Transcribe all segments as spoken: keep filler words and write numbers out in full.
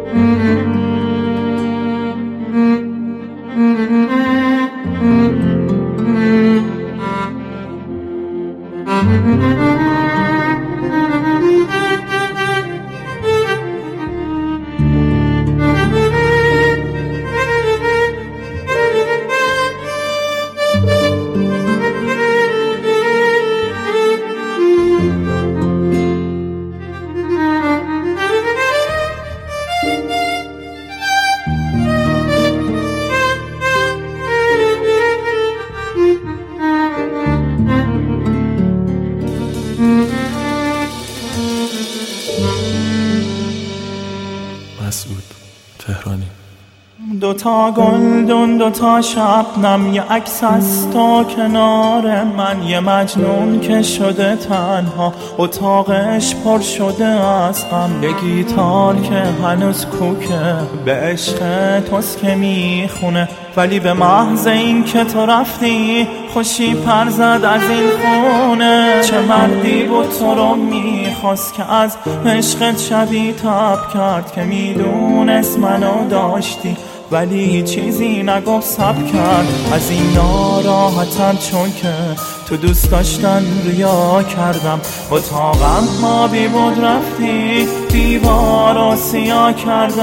مسعود تهرانی. دوتا گلدون دوتا شبنم، یه عکس از تو کنار من، یه مجنون که شده تنها، اتاقش پر شده از غم، یه گیتار که هنوز کوکه به عشق توست که میخونه، ولی به محض این که تو رفتی خوشی پر زد از این خونه. چه مردی بود تو رو میخواست که از عشقت شبی تب کرد، که میدونست منو داشتی ولی چیزی نگفت سب کرد. از این ناراحتم چون که تو دوست داشتن ریا کردم، اتاقم ما بی بود رفتی دیوار رو سیاه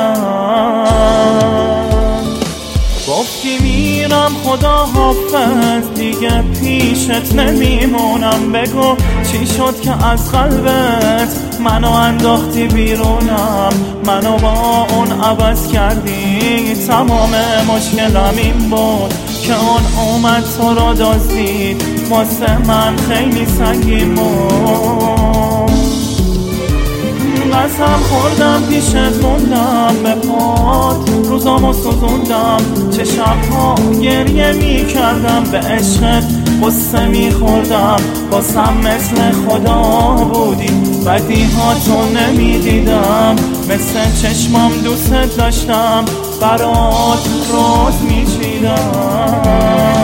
کردم. گفتی میرم خدا حافظ دیگه پیشت نمیمونم، بگو چی شد که از قلبت منو انداختی بیرونم، منو با اون عوض کردی. تمام مشکلم این بود که اون اومد تو رو دزدید، واسه من خیلی سنگین بود. قسم خوردم پیشت موندم به پات، روزامو سوزوندم، چه شبها گریه می کردم، به عشقت قصه می خوردم، باسم مثل خدا بودی بدیهاتو نمی دیدم، مثل چشمام دوست داشتم برات روز می چیدم.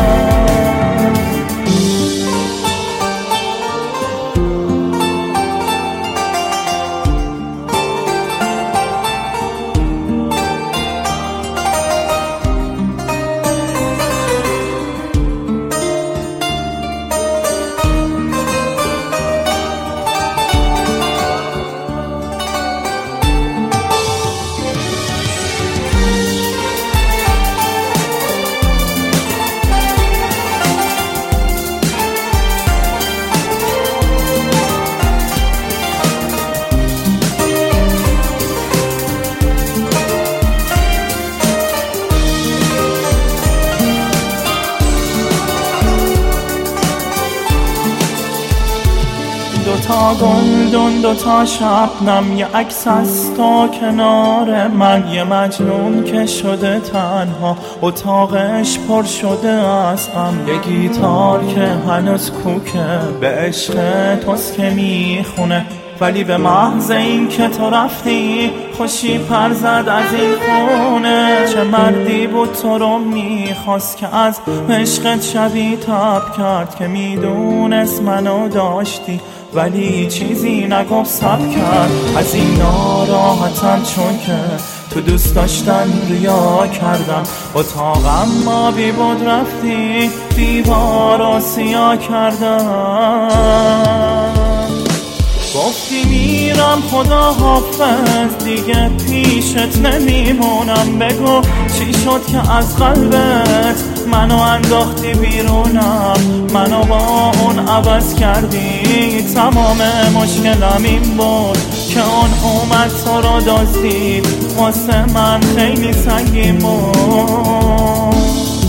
دوتا گلدون دوتا شبنم، یه عکس از تو کنار من، یه مجنون که شده تنها، اتاقش پر شده از غم، یه گیتار که هنوز کوکه به عشق توست که میخونه، ولی به محض این که تو رفتی خوشی پر زد از این خونه. چه مردی بود تو رو میخواست که از عشقت شبی تب کرد، که میدونست منو داشتی ولی چیزی نگفت سب کرد. از این ناراحتم چون که تو دوست داشتن ریا کردم، اتاقم ما بی بود رفتی دیوار رو سیاه کردم. گفتی میرم خدا حافظ دیگه پیشت نمیمونم، بگو چی شد که از قلبت منو انداختی بیرونم، منو با اون عوض کردی. تمام مشکلم این بود که اون اومد تو رو دزدید، واسه من خیلی سنگین بود.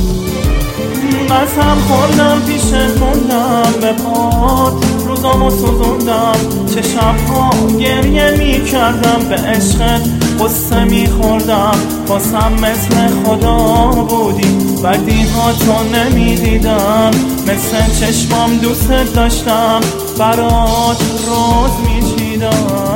قسم خوردم پیشت موندم به پات، روزامو سوزوندم، چه شبها گریه می کردم، به عشقت قصه می خوردم، باسم مثل خدا بودی بدیهاتو نمی دیدم، مثل چشمام دوست داشتم برات روز می چیدم.